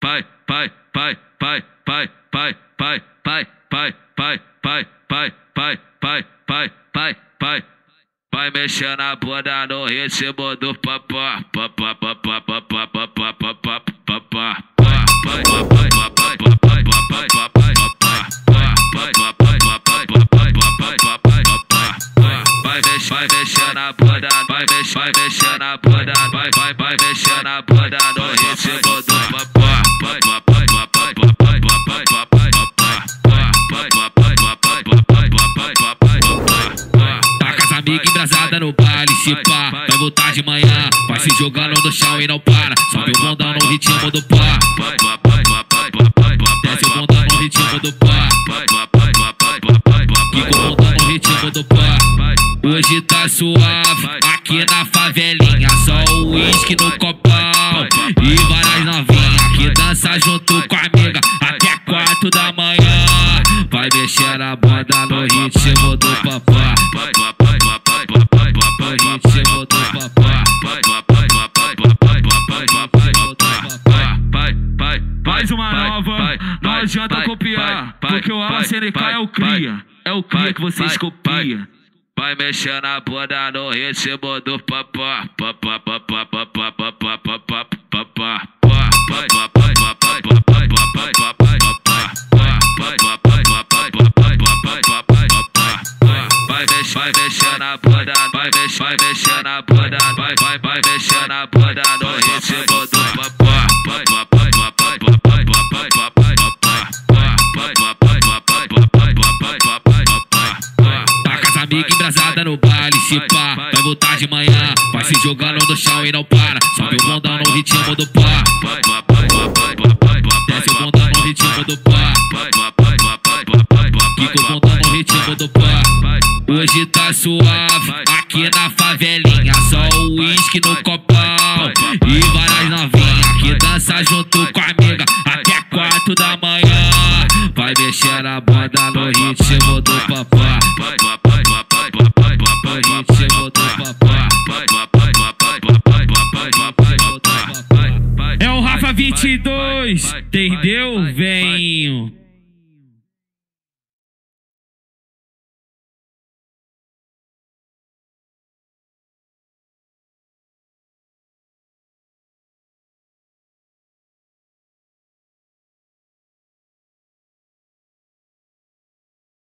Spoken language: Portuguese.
Vai mexer na bunda no ritmo do papá. Vai mexer na bunda, vai mexer na bunda, vai mexer na bunda no ritmo do papá. Tá com as amigas embrasadas no baile, se pá, vai voltar de manhã, vai se jogando no chão e não para, sobe o bundão no ritmo do pá. Desce o bundão no ritmo do pá. Quica o bundão no ritmo do pá. Hoje tá suave, aqui na favelinha, só o uísque no copão e várias novinhas que dança junto com a amiga até 4 da manhã. Vai mexer na bunda no ritmo do papá. No ritmo do papá. Mais uma nova, não adianta copiar, porque o AlaCNK é o cria, é o cria que vocês copiam. Vai mexer na bunda no ritmo do papá. Vai mexer na bunda, vai mexer na bunda, vai mexer na bunda no ritmo do papá. Amiga embrasada no baile, se pá, vai voltar de manhã, vai se jogando no chão e não para, sobe o bundão no ritmo do pá. Desce o bundão no ritmo do pá. Quica o bundão no ritmo do pá. Hoje tá suave, aqui na favelinha, só o uísque no copão e várias novinhas que dança junto com a amiga até 4 da manhã. Vai mexer na bunda no ritmo do papá. É o Rafa 22, entendeu, venho?